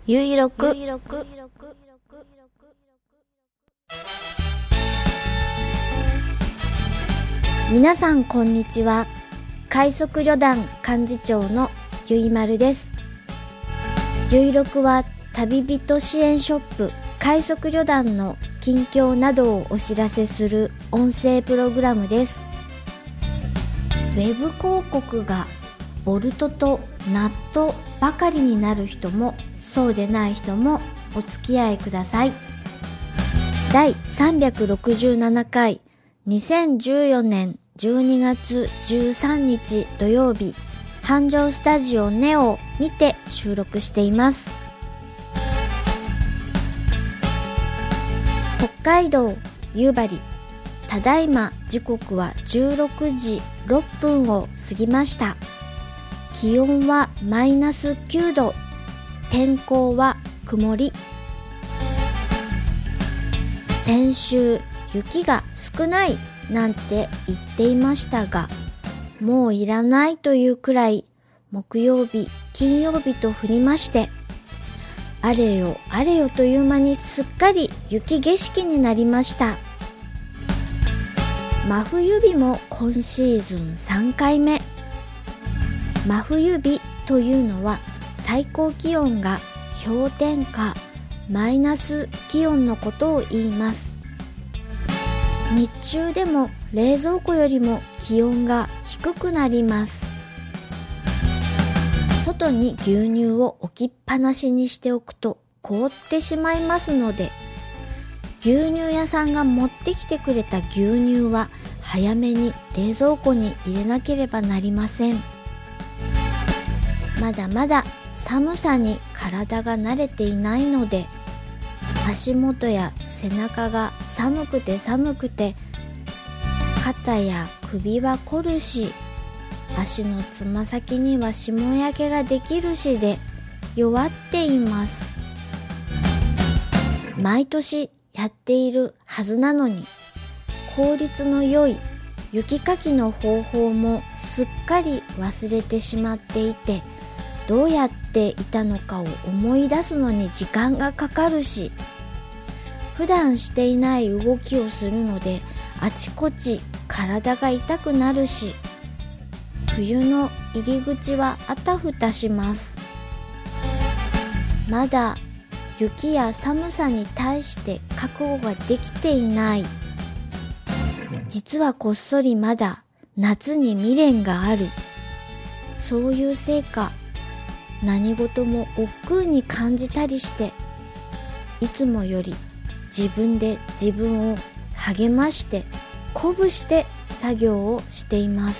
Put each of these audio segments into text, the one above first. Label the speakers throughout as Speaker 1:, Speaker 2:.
Speaker 1: ゆいろく皆さんこんにちは。快速旅団幹事長のゆいまるです。ゆいろくは旅人支援ショップ快速旅団の近況などをお知らせする音声プログラムです。ウェブ広告がボルトとナットばかりになる人もそうでない人もお付き合いください。第367回2014年12月13日土曜日、繁盛スタジオネオにて収録しています。北海道夕張、ただいま時刻は16時6分を過ぎました。気温はマイナス9度、天候は曇り。先週雪が少ないなんて言っていましたが、もういらないというくらい木曜日金曜日と降りまして、あれよあれよという間にすっかり雪景色になりました。真冬日も今シーズン3回目。真冬日というのは最高気温が氷点下マイナス気温のことを言います。日中でも冷蔵庫よりも気温が低くなります。外に牛乳を置きっぱなしにしておくと凍ってしまいますので、牛乳屋さんが持ってきてくれた牛乳は早めに冷蔵庫に入れなければなりません。まだまだ寒さに体が慣れていないので、足元や背中が寒くて肩や首は凝るし、足のつま先には霜焼けができるしで弱っています。毎年やっているはずなのに、効率の良い雪かきの方法もすっかり忘れてしまっていて、どうやっていたのかを思い出すのに時間がかかるし、普段していない動きをするのであちこち体が痛くなるし、冬の入り口はあたふたします。まだ雪や寒さに対して覚悟ができていない。実はこっそりまだ夏に未練がある。そういうせいか何事も億劫に感じたりして、いつもより自分で自分を励まして鼓舞して作業をしています。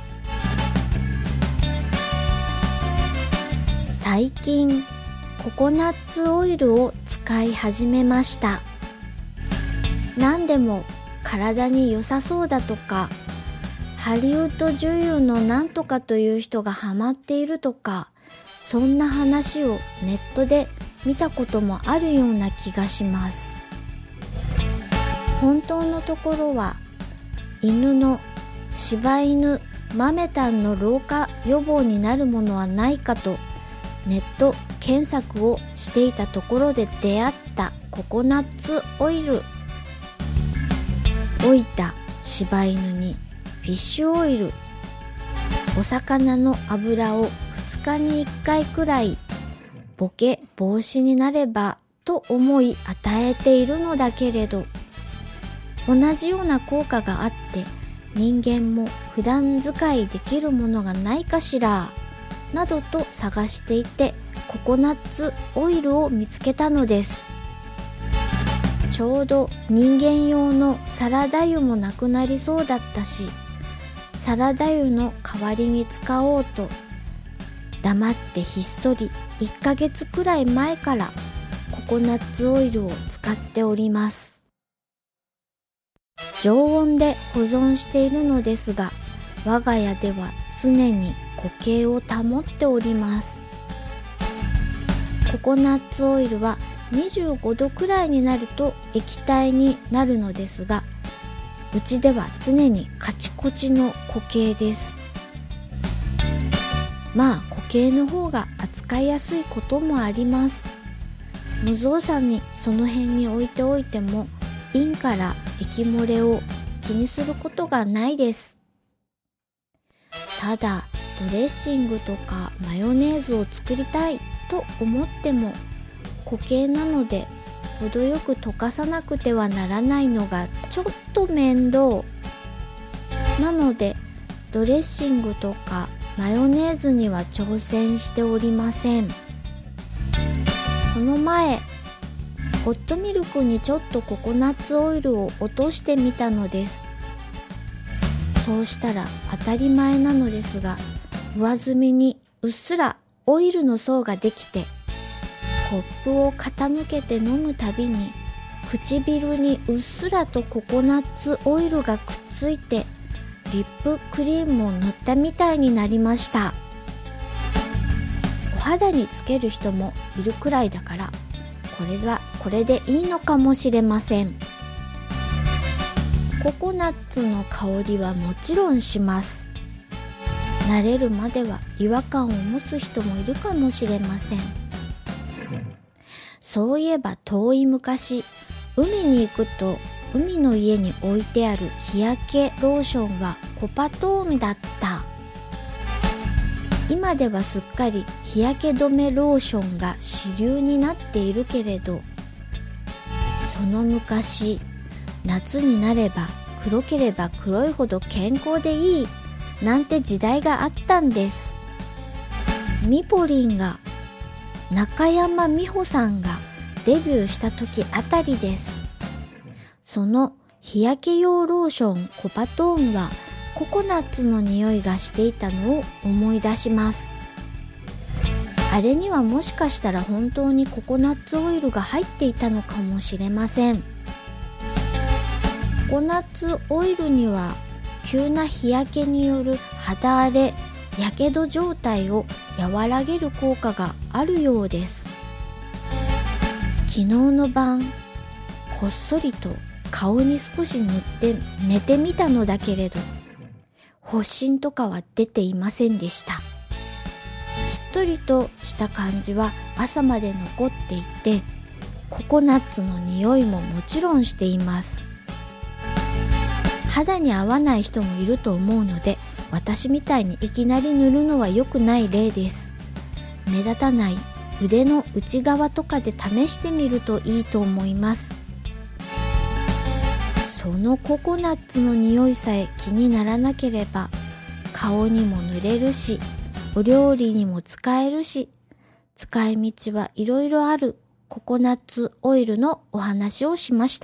Speaker 1: 最近ココナッツオイルを使い始めました。何でも体に良さそうだとか、ハリウッド女優のなんとかという人がハマっているとか、そんな話をネットで見たこともあるような気がします。本当のところは、犬の柴犬マメタンの老化予防になるものはないかとネット検索をしていたところで出会ったココナッツオイル。老いた柴犬にフィッシュオイル、お魚の油を2日に1回くらいボケ防止になればと思い与えているのだけれど、同じような効果があって人間も普段使いできるものがないかしらなどと探していて、ココナッツオイルを見つけたのです。ちょうど人間用のサラダ油もなくなりそうだったし、サラダ油の代わりに使おうと黙ってひっそり1ヶ月くらい前からココナッツオイルを使っております。常温で保存しているのですが、我が家では常に固形を保っております。ココナッツオイルは25度くらいになると液体になるのですが、うちでは常にカチコチの固形です。 固形の方が扱いやすいこともあります。無造作にその辺に置いておいても瓶から液漏れを気にすることがないです。ただドレッシングとかマヨネーズを作りたいと思っても固形なので程よく溶かさなくてはならないのがちょっと面倒なので、ドレッシングとかマヨネーズには挑戦しておりません。この前ホットミルクにちょっとココナッツオイルを落としてみたのです。そうしたら当たり前なのですが、上澄みにうっすらオイルの層ができて、コップを傾けて飲むたびに唇にうっすらとココナッツオイルがくっついて、リップクリームを塗ったみたいになりました。お肌につける人もいるくらいだから、これでいいのかもしれません。ココナッツの香りはもちろんします。慣れるまでは違和感を持つ人もいるかもしれません。そういえば遠い昔、海に行くと海の家に置いてある日焼けローションはコパトーンだった。今ではすっかり日焼け止めローションが主流になっているけれど、その昔、夏になれば黒ければ黒いほど健康でいいなんて時代があったんです。ミポリンが中山美穂さんがデビューした時あたりです。その日焼け用ローションコパトーンはココナッツの匂いがしていたのを思い出します。あれにはもしかしたら本当にココナッツオイルが入っていたのかもしれません。ココナッツオイルには急な日焼けによる肌荒れ、やけど状態を和らげる効果があるようです。昨日の晩、こっそりと顔に少し塗って寝てみたのだけれど、発疹とかは出ていませんでした。しっとりとした感じは朝まで残っていて、ココナッツの匂いももちろんしています。肌に合わない人もいると思うので、私みたいにいきなり塗るのは良くない例です。目立たない腕の内側とかで試してみるといいと思います。そのココナッツの匂いさえ気にならなければ、顔にも塗れるし、お料理にも使えるし、使い道はいろいろあるココナッツオイルのお話をしました。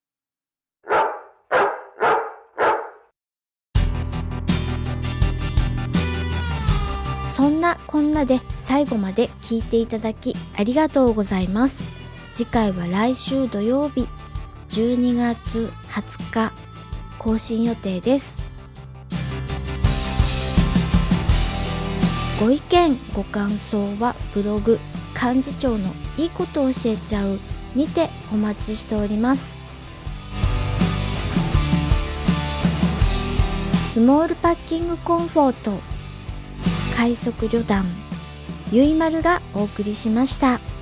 Speaker 1: そんなこんなで最後まで聞いていただきありがとうございます。次回は来週土曜日12月20日更新予定です。ご意見ご感想はブログ幹事長のいいことを教えちゃうにてお待ちしております。スモールパッキングコンフォート快速旅団ゆいまるがお送りしました。